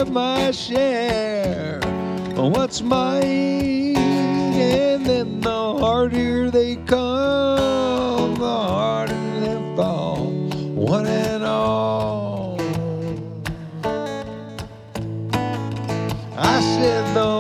have my share. What's mine? And then the harder they come, the harder they fall, one and all. I said the